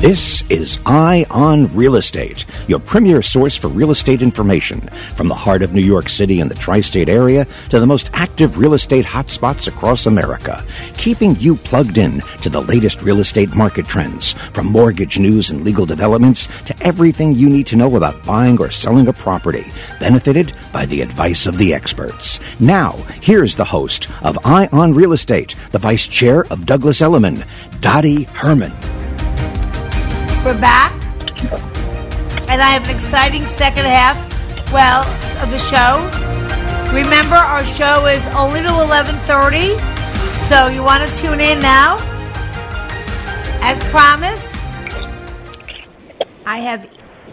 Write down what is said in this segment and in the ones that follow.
This is Eye on Real Estate, your premier source for real estate information from the heart of New York City and the tri-state area to the most active real estate hotspots across America, keeping you plugged in to the latest real estate market trends, from mortgage news and legal developments to everything you need to know about buying or selling a property, benefited by the advice of the experts. Now, here's the host of Eye on Real Estate, the vice chair of Douglas Elliman, Dottie Herman. We're back, and I have an exciting second half, of the show. Remember, our show is only to 11:30, so you want to tune in now. As promised, I have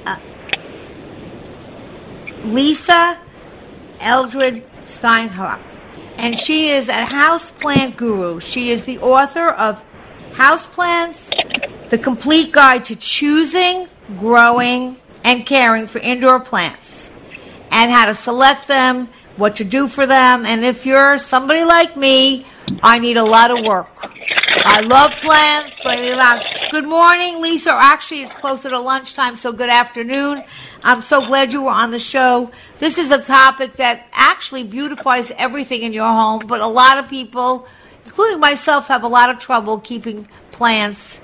Lisa Eldred Steinhoff, and she is a houseplant guru. She is the author of Houseplants, The Complete Guide to Choosing, Growing, and Caring for Indoor Plants, and how to select them, what to do for them. And if you're somebody like me, I need a lot of work. I love plants, but I need a lot. Good morning, Lisa. Or actually, it's closer to lunchtime, so good afternoon. I'm so glad you were on the show. This is a topic that actually beautifies everything in your home, but a lot of people, including myself, have a lot of trouble keeping plants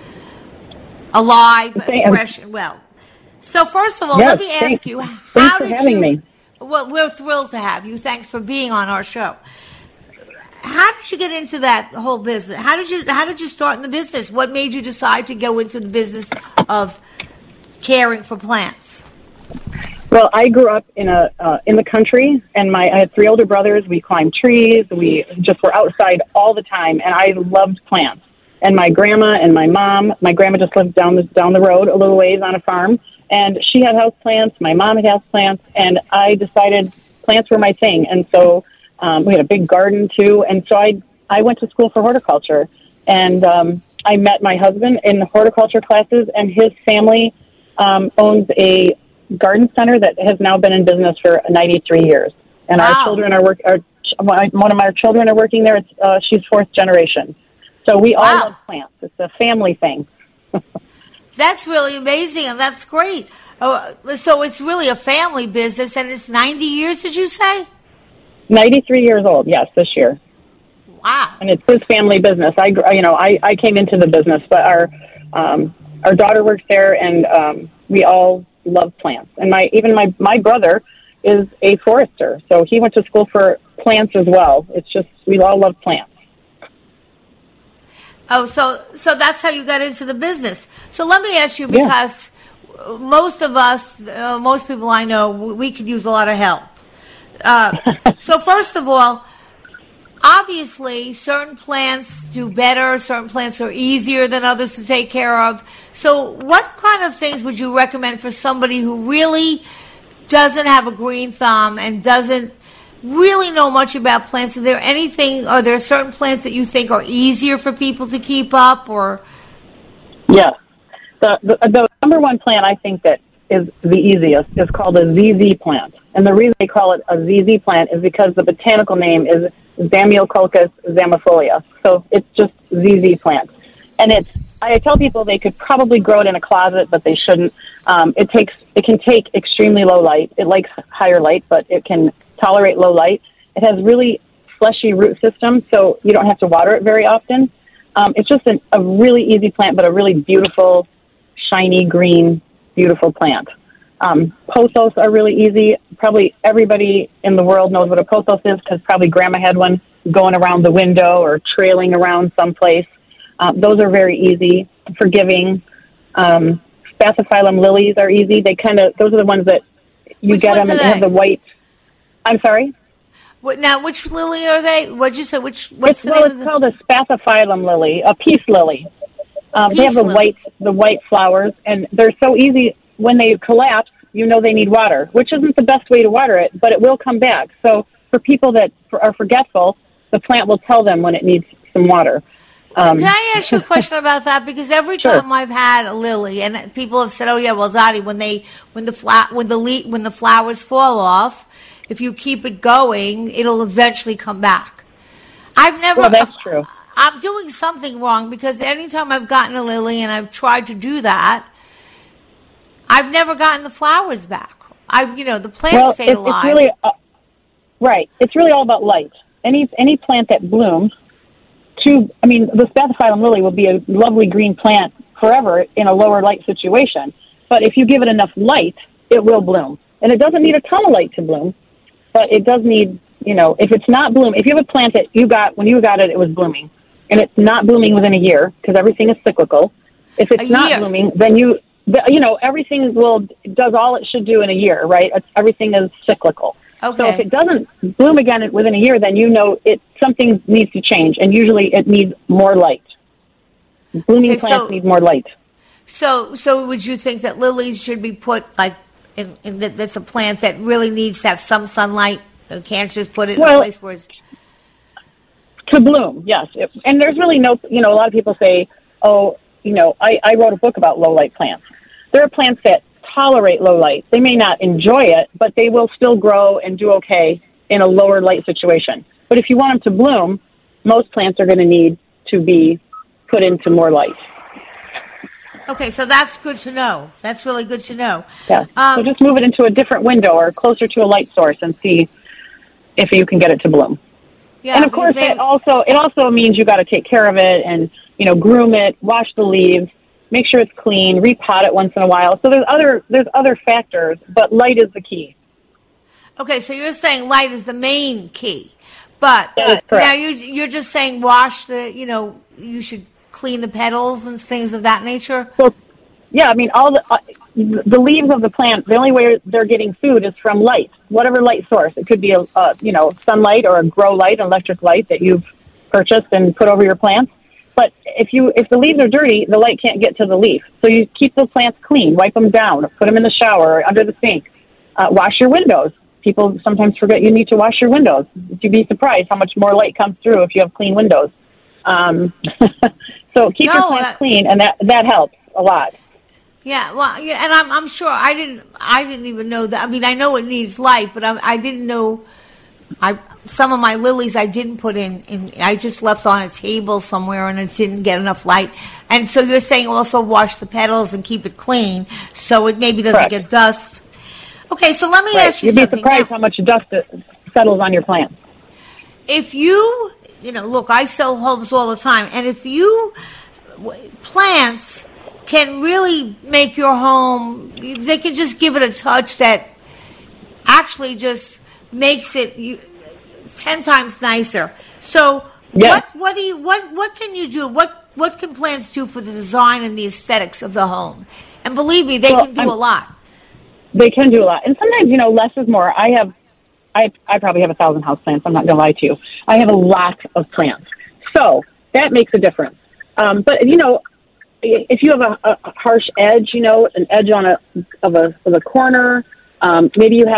alive, fresh, and well. So first of all, let me ask you, how did you... Well, we're thrilled to have you. Thanks for being on our show. How did you get into that whole business? How did you start in the business? What made you decide to go into the business of caring for plants? Well, I grew up in the country, and I had three older brothers. We climbed trees. We just were outside all the time, and I loved plants. And my grandma and my grandma just lived down the road a little ways on a farm, and she had house plants. My mom had house plants, and I decided plants were my thing. And so we had a big garden too, and so I went to school for horticulture, and I met my husband in the horticulture classes, and his family owns a garden center that has now been in business for 93 years. And wow. Our children one of our children are working there. She's fourth generation. So we all love plants. It's a family thing. That's really amazing, and that's great. So it's really a family business, and it's 90 years, did you say? 93 years old, yes, this year. Wow. And it's his family business. I came into the business, but our daughter works there, and we all love plants. And my brother is a forester, so he went to school for plants as well. It's just, we all love plants. Oh, so that's how you got into the business. So let me ask you, because most of us, most people I know, we could use a lot of help. So first of all, obviously, certain plants do better, certain plants are easier than others to take care of. So what kind of things would you recommend for somebody who really doesn't have a green thumb and doesn't really know much about plants? Are there certain plants that you think are easier for people to keep up, or? Yeah. The number one plant I think that is the easiest is called a ZZ plant. And the reason they call it a ZZ plant is because the botanical name is Zamioculcas zamifolia. So it's just ZZ plant. And I tell people they could probably grow it in a closet, but they shouldn't. It can take extremely low light. It likes higher light, but it can tolerate low light. It has really fleshy root system, so you don't have to water it very often. It's just a really easy plant, but a really beautiful, shiny, green, beautiful plant. Pothos are really easy. Probably everybody in the world knows what a pothos is, because probably grandma had one going around the window or trailing around someplace. Those are very easy, forgiving. Spathiphyllum lilies are easy. Those are the ones that you get them and they have the white. I'm sorry? Now, which lily are they? What'd you say? It's called a spathiphyllum lily, a peace lily. They have the white flowers, and they're so easy. When they collapse, they need water, which isn't the best way to water it, but it will come back. So for people that are forgetful, the plant will tell them when it needs some water. Can I ask you a question about that? Because every time I've had a lily, and people have said, "Oh yeah, well, Dottie, when the flowers fall off, if you keep it going, it'll eventually come back." I've never. Well, that's true. I'm doing something wrong, because anytime I've gotten a lily and I've tried to do that, I've never gotten the flowers back. The plant stayed alive. It's really, right. It's really all about light. Any plant that blooms, the spathiphyllum lily will be a lovely green plant forever in a lower light situation. But if you give it enough light, it will bloom. And it doesn't need a ton of light to bloom, but it does need, if it's not blooming, if you have a plant that you got, when you got it, it was blooming, and it's not blooming within a year, because everything is cyclical. If it's not blooming, then everything does all it should do in a year, right? Everything is cyclical. Okay. So if it doesn't bloom again within a year, then something needs to change, and usually it needs more light. Blooming plants need more light. So would you think that lilies should be put that's a plant that really needs to have some sunlight? You can't just put it in a place where it's... To bloom, yes. And there's really no, a lot of people say, I wrote a book about low light plants. There are plants that tolerate low light. They may not enjoy it, but they will still grow and do okay in a lower light situation. But if you want them to bloom, most plants are going to need to be put into more light. Okay, so that's good to know. That's really good to know. Yeah. So just move it into a different window or closer to a light source and see if you can get it to bloom. Yeah, and of course, it also means you got to take care of it and groom it, wash the leaves, make sure it's clean, repot it once in a while. So there's other factors, but light is the key. Okay, so you're saying light is the main key, but now you're just saying wash you should clean the petals and things of that nature. Well, yeah, all the leaves of the plant, the only way they're getting food is from light, whatever light source. It could be sunlight or a grow light, electric light that you've purchased and put over your plants. But if the leaves are dirty, the light can't get to the leaf. So you keep the plants clean, wipe them down, put them in the shower or under the sink. Wash your windows. People sometimes forget you need to wash your windows. You'd be surprised how much more light comes through if you have clean windows. So keep your plants clean, and that helps a lot. Yeah, well, and I'm sure I didn't even know that. I know it needs light, but I didn't know. Some of my lilies I didn't put in. I just left on a table somewhere, and it didn't get enough light. And so you're saying also wash the petals and keep it clean, so it maybe doesn't get dust. Okay, so let me ask you something. You'd be surprised how much dust settles on your plants. If you, look, I sell homes all the time, and if plants can really make your home, they can just give it a touch that actually just makes it 10 times nicer. So what can you do? What can plants do for the design and the aesthetics of the home? And believe me, they can do a lot. They can do a lot. And sometimes, less is more. I probably have 1,000 houseplants. I'm not going to lie to you. I have a lot of plants. So that makes a difference. But, if you have a harsh edge, an edge of a corner, maybe you have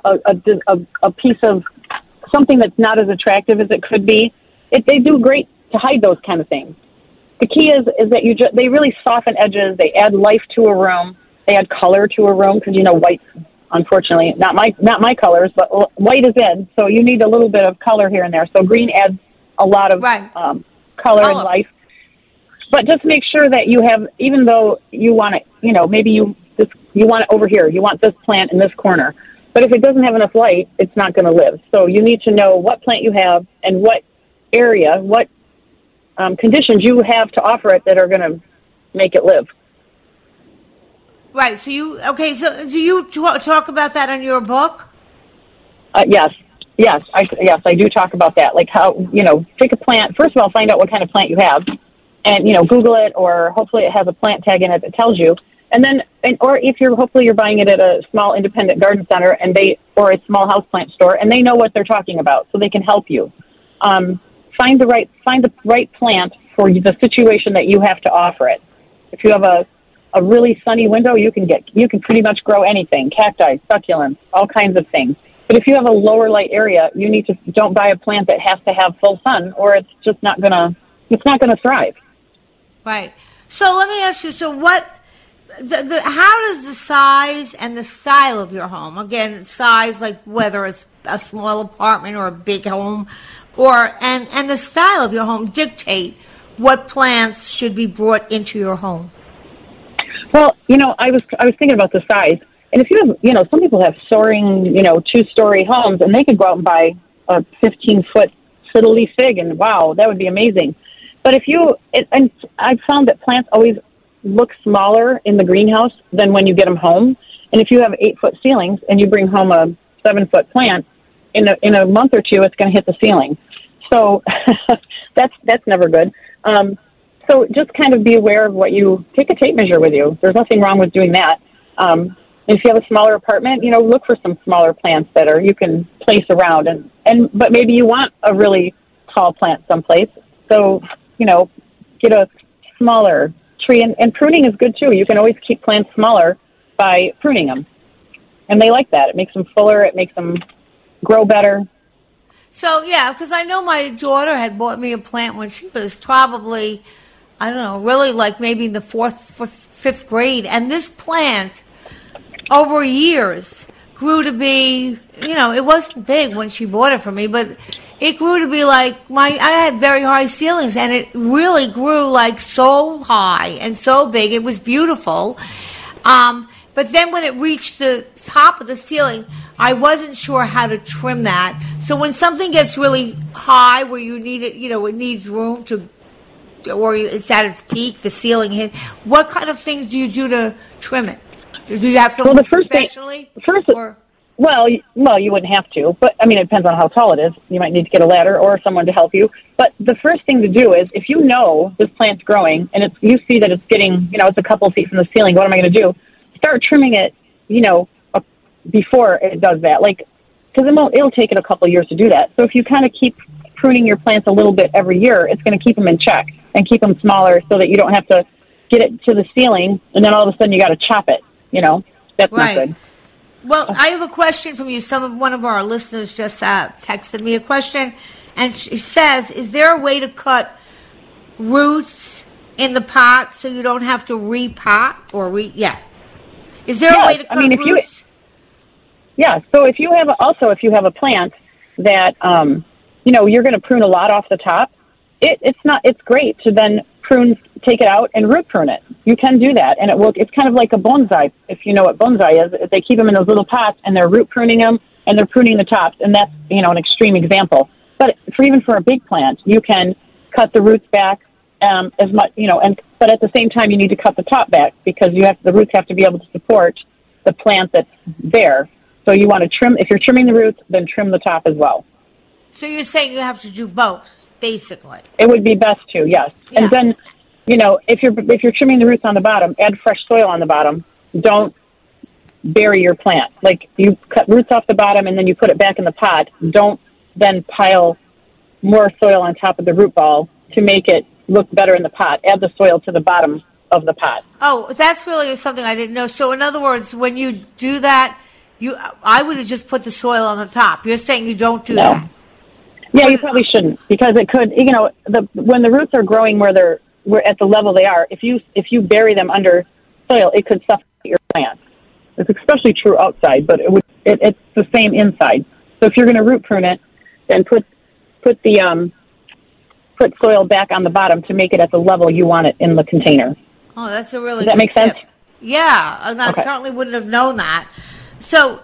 a piece of something that's not as attractive as it could be, they do great to hide those kind of things. The key is that they really soften edges. They add life to a room. They add color to a room because, white, unfortunately, not my colors, but white is in. So you need a little bit of color here and there. So green adds a lot of color and life. But just make sure that you have, even though you want it, maybe you want it over here. You want this plant in this corner. But if it doesn't have enough light, it's not going to live. So you need to know what plant you have and what area, what conditions you have to offer it that are going to make it live. Right. So do you talk about that in your book? Yes, I do talk about that. Like how, pick a plant. First of all, find out what kind of plant you have. And, Google it, or hopefully it has a plant tag in it that tells you. And then, or if hopefully you're buying it at a small independent garden center or a small houseplant store, and they know what they're talking about, so they can help you. Find the right plant for the situation that you have to offer it. If you have a really sunny window, you can pretty much grow anything, cacti, succulents, all kinds of things. But if you have a lower light area, don't buy a plant that has to have full sun, or it's just not gonna thrive. Right. So let me ask you, how does the size and the style of your home, again, size, like whether it's a small apartment or a big home, and the style of your home dictate what plants should be brought into your home? Well, I was thinking about the size. And if you have, some people have soaring, 2-story homes, and they could go out and buy a 15-foot fiddle-leaf fig, and wow, that would be amazing. But and I've found that plants always look smaller in the greenhouse than when you get them home. And if you have 8-foot ceilings and you bring home a 7-foot plant, in a month or two, it's going to hit the ceiling. So that's never good. So just kind of be aware of take a tape measure with you. There's nothing wrong with doing that. If you have a smaller apartment, look for some smaller plants that you can place around, but maybe you want a really tall plant someplace. So, get a smaller tree, and pruning is good too. You can always keep plants smaller by pruning them. And they like that. It makes them fuller. It makes them grow better. So, yeah, because I know my daughter had bought me a plant when she was probably, I don't know, really like maybe in the 5th grade. And this plant, over years, grew to be, it wasn't big when she bought it for me, but it grew to be like I had very high ceilings, and it really grew like so high and so big. It was beautiful. But then when it reached the top of the ceiling, I wasn't sure how to trim that. So when something gets really high where you need it, it needs room or it's at its peak, the ceiling hit, what kind of things do you do to trim it? Do you have someone professionally? Well, you wouldn't have to, but it depends on how tall it is. You might need to get a ladder or someone to help you. But the first thing to do is, if you know this plant's growing and you see that it's getting, it's a couple feet from the ceiling, what am I going to do? Start trimming it, before it does that. Because it'll take it a couple years to do that. So if you kind of keep pruning your plants a little bit every year, it's going to keep them in check and keep them smaller so that you don't have to get it to the ceiling and then all of a sudden you got to chop it. That's right. Not good. Well, I have a question from you. One of our listeners just texted me a question, and she says, is there a way to cut roots in the pot so you don't have to repot Is there a way to cut roots? So if you have a plant that you're going to prune a lot off the top, it's great to then take it out and root prune it. You can do that, and it's kind of like a bonsai. If you know what bonsai is, they keep them in those little pots, and they're root pruning them, and they're pruning the tops, and that's an extreme example. But even for a big plant, you can cut the roots back as much, but at the same time, you need to cut the top back because the roots have to be able to support the plant that's there. So you want to trim. If you're trimming the roots, then trim the top as well. So you're saying you have to do both, basically. It would be best to, yes. Yeah. And then, if you're trimming the roots on the bottom, add fresh soil on the bottom. Don't bury your plant. You cut roots off the bottom and then you put it back in the pot. Don't then pile more soil on top of the root ball to make it look better in the pot. Add the soil to the bottom of the pot. Oh, that's really something I didn't know. So in other words, when you do that, I would have just put the soil on the top. You're saying you don't do that? Yeah, you probably shouldn't, because it could, when the roots are growing where we're at the level they are, if you bury them under soil, it could suffocate your plant. It's especially true outside, but it's the same inside. So if you're going to root prune it, then put soil back on the bottom to make it at the level you want it in the container. Oh, that's a really Does that make sense? Yeah, and I certainly wouldn't have known that. So,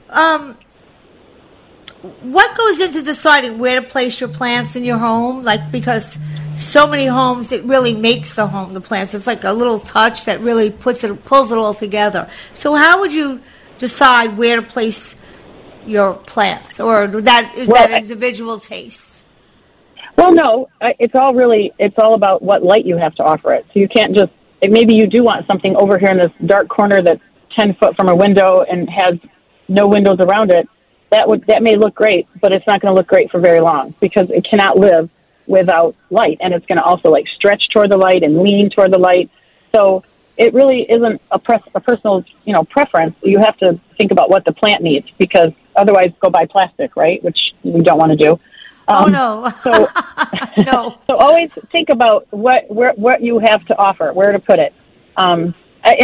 what goes into deciding where to place your plants in your home? Because so many homes, it really makes the home, the plants. It's like a little touch that really pulls it all together. So how would you decide where to place your plants? Or that individual taste? Well, no, it's all about what light you have to offer it. So you can't just, maybe you do want something over here in this dark corner that's 10 foot from a window and has no windows around it. That may look great, but it's not going to look great for very long because it cannot live without light, and it's going to also stretch toward the light and lean toward the light. So it really isn't a personal preference. You have to think about what the plant needs, because otherwise go buy plastic, right? Which we don't want to do. Oh no! So no. So always think about what you have to offer, where to put it.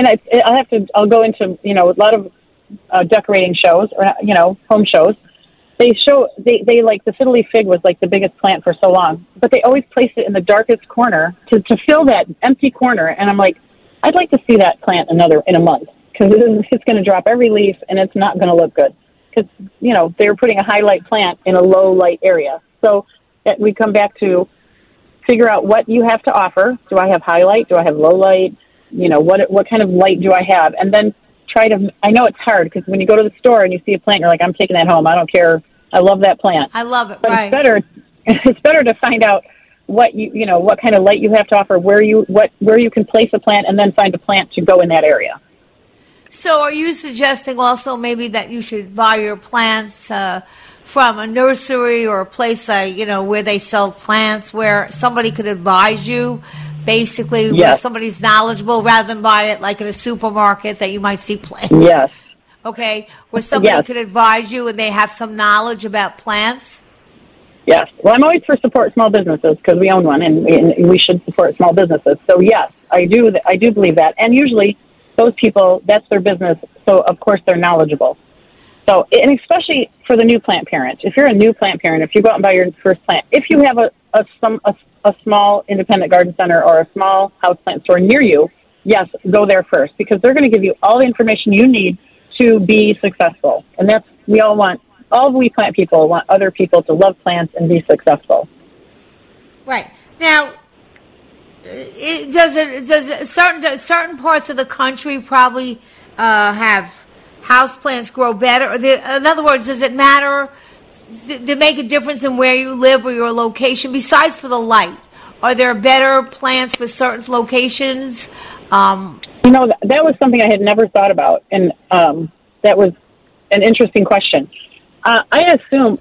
I'll go into a lot of decorating shows or home shows, they like the fiddly fig was like the biggest plant for so long, but they always placed it in the darkest corner to fill that empty corner. And I'm like, I'd like to see that plant in a month, because it's going to drop every leaf and it's not going to look good, because, you know, they were putting a highlight plant in a low light area. So that we come back to figure out what you have to offer. Do I have highlight? Do I have low light? You know, what kind of light do I have? And then I know it's hard, because when you go to the store and you see a plant, you're like, I'm taking that home. I don't care. I love that plant. I love it. But right. It's better to find out what what kind of light you have to offer, where you can place a plant, and then find a plant to go in that area. So are you suggesting also maybe that you should buy your plants from a nursery or a place where they sell plants, where somebody could advise you, basically, yes, where somebody's knowledgeable, rather than buy it like in a supermarket that you might see plants? Yes. Okay, where somebody yes, could advise you and they have some knowledge about plants? Yes. Well, I'm always for support small businesses, because we own one, and we should support small businesses. So yes, I do believe that. And usually those people, that's their business, so of course they're knowledgeable. So, and especially for the new plant parent. If you're a new plant parent, if you go out and buy your first plant, if you have a small independent garden center or a small house plant store near you, yes, go there first, because they're going to give you all the information you need to be successful. And all we plant people want other people to love plants and be successful. Right. Now, does certain parts of the country probably have house plants grow better? In other words, does it matter to make a difference in where you live or your location, besides for the light? Are there better plants for certain locations? That was something I had never thought about, and that was an interesting question. I assume,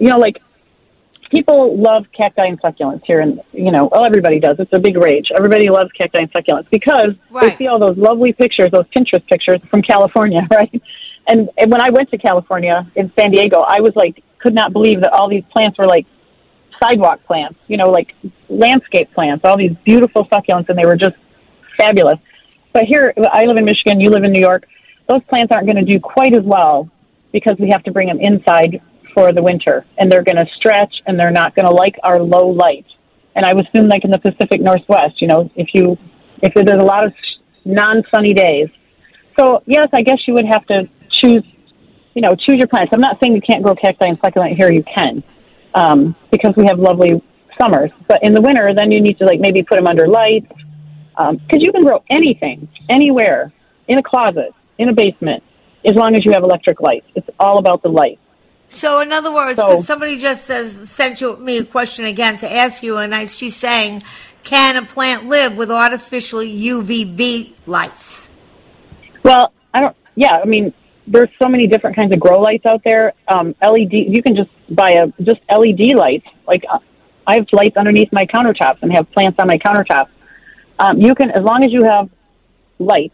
people love cacti and succulents here, and, everybody does. It's a big rage. Everybody loves cacti and succulents because they see all those lovely pictures, those Pinterest pictures from California, right? And when I went to California in San Diego, I was like, could not believe that all these plants were like sidewalk plants, like landscape plants, all these beautiful succulents, and they were just fabulous. But here, I live in Michigan, you live in New York, those plants aren't going to do quite as well, because we have to bring them inside for the winter, and they're going to stretch, and they're not going to like our low light. And I would assume, like in the Pacific Northwest, if there's a lot of non-sunny days. So yes, I guess you would have to choose your plants. I'm not saying you can't grow cacti and succulent here. You can, because we have lovely summers. But in the winter, then you need to maybe put them under lights, because you can grow anything, anywhere, in a closet, in a basement, as long as you have electric light. It's all about the light. So, in other words, because somebody just sent me a question again to ask you, and she's saying, can a plant live with artificial UVB lights? Well, there's so many different kinds of grow lights out there. LED, you can just buy just LED lights. I have lights underneath my countertops and have plants on my countertops. You can, as long as you have light,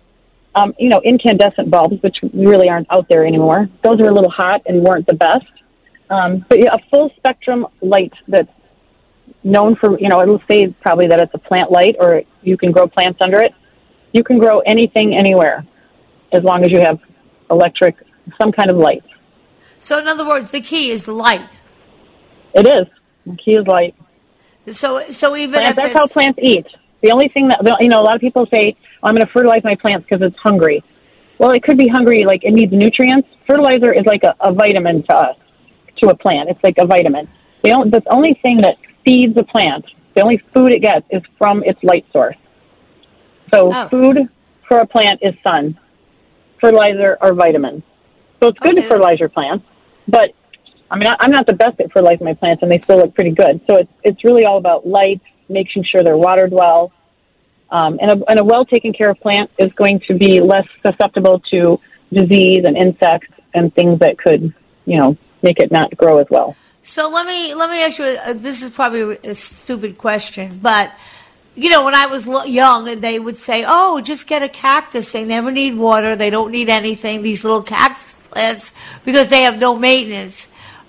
incandescent bulbs, which really aren't out there anymore. Those are a little hot and weren't the best. But a full spectrum light that's known for, it'll say probably that it's a plant light, or you can grow plants under it. You can grow anything, anywhere, as long as you have some kind of light. So in other words, the key is light. It is. The key is light. So even plants, if that's how plants eat. The only thing that, a lot of people say, I'm going to fertilize my plants because it's hungry. Well, it could be hungry, it needs nutrients. Fertilizer is like a vitamin to us, to a plant. It's like a vitamin. The only thing that feeds a plant, the only food it gets, is from its light source. So food for a plant is sun. Fertilizer or vitamins. So it's good to fertilize your plants, but I'm not the best at fertilizing my plants, and they still look pretty good. So it's really all about light, making sure they're watered well. And a well taken care of plant is going to be less susceptible to disease and insects and things that could, make it not grow as well. So let me ask you. This is probably a stupid question, but when I was young, and they would say, "Oh, just get a cactus. They never need water. They don't need anything. These little cactus plants, because they have no maintenance."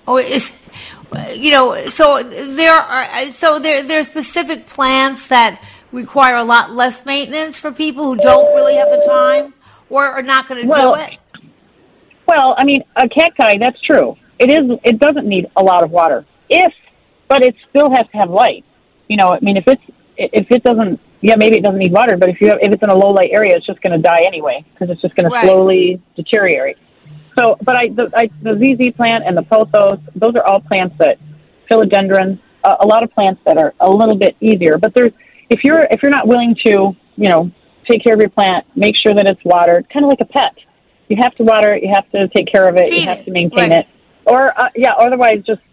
So there are specific plants that require a lot less maintenance for people who don't really have the time or are not going to do it. Well, a cacti, that's true. it doesn't need a lot of water. But it still has to have light. I mean, if it doesn't, maybe it doesn't need water, but if it's in a low light area, it's just going to die anyway, because it's just going to slowly deteriorate. So, but the ZZ plant and the pothos, those are all plants that, philodendrons, a lot of plants that are a little bit easier. But if you're not willing to, take care of your plant, make sure that it's watered, kind of like a pet. You have to water it, you have to take care of it, you have to maintain it. Or, otherwise just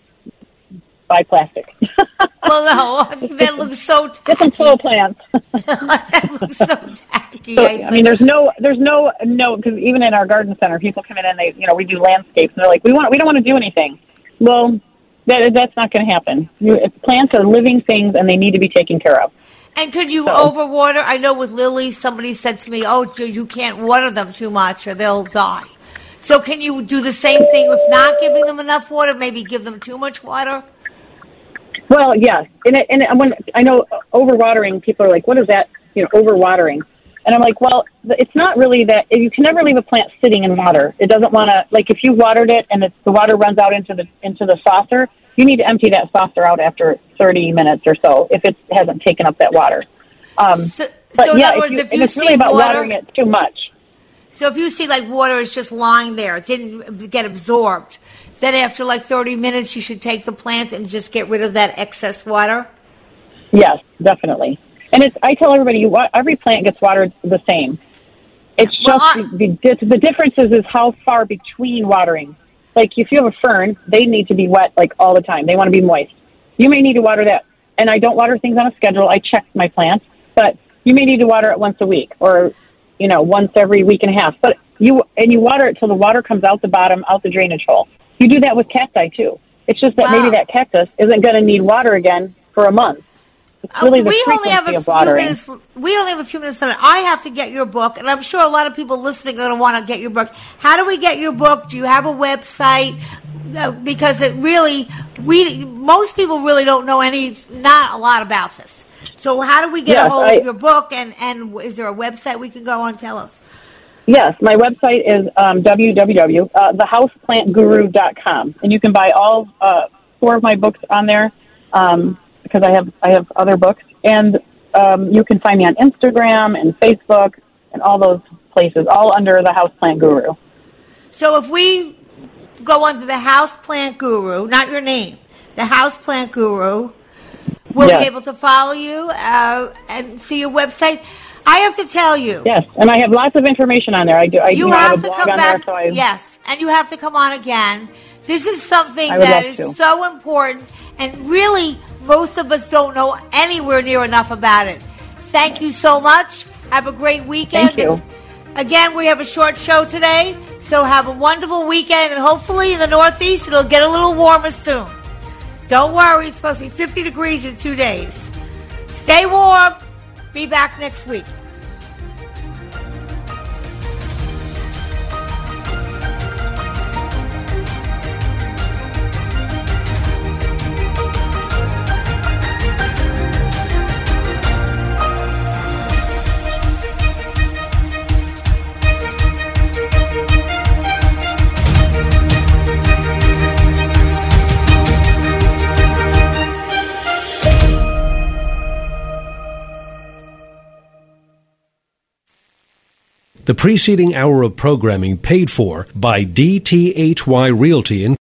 buy plastic. Well, no, that looks so tacky. Get some soil plants. That looks so tacky. So, I mean, there's no, because even in our garden center, people come in and we do landscapes, and they're like, we don't want to do anything. Well, that's not going to happen. Plants are living things, and they need to be taken care of. And could you overwater? I know with lilies, somebody said to me, you can't water them too much or they'll die. So can you do the same thing if not giving them enough water, maybe give them too much water? Well, yes. And when I know overwatering, people are like, what is that, overwatering? And I'm like, well, it's not really that. You can never leave a plant sitting in water. It doesn't want to, like if you watered it and the water runs out into the saucer, you need to empty that saucer out after 30 minutes or so if it hasn't taken up that water. So in other words, if it's really about watering it too much. So if you see like water is just lying there, it didn't get absorbed, then after like 30 minutes you should take the plants and just get rid of that excess water? Yes, definitely. And I tell everybody, every plant gets watered the same. It's just the difference is how far between watering. Like if you have a fern, they need to be wet like all the time. They want to be moist. You may need to water that. And I don't water things on a schedule. I check my plants, but you may need to water it once a week or once every week and a half. But you water it till the water comes out the bottom, out the drainage hole. You do that with cacti too. It's just that maybe that cactus isn't going to need water again for a month. It's really the frequency of watering. We only have a few minutes left. I have to get your book, and I'm sure a lot of people listening are going to want to get your book. How do we get your book? Do you have a website? Because most people really don't know not a lot about this. So how do we get a hold of your book, and is there a website we can go on? Tell us. Yes, my website is www.thehouseplantguru.com, and you can buy all 4 of my books on there. Because I have other books, and you can find me on Instagram and Facebook and all those places, all under the Houseplant Guru. So if we go under the Houseplant Guru, not your name, the Houseplant Guru, we'll be able to follow you and see your website. I have to tell you. Yes, and I have lots of information on there. I have a blog on there. Yes, and you have to come on again. This is something that is so important, and really most of us don't know anywhere near enough about it. Thank you so much. Have a great weekend. Thank you. Again, we have a short show today, so have a wonderful weekend, and hopefully in the Northeast it'll get a little warmer soon. Don't worry, it's supposed to be 50 degrees in 2 days. Stay warm. Be back next week. The preceding hour of programming paid for by DTHY Realty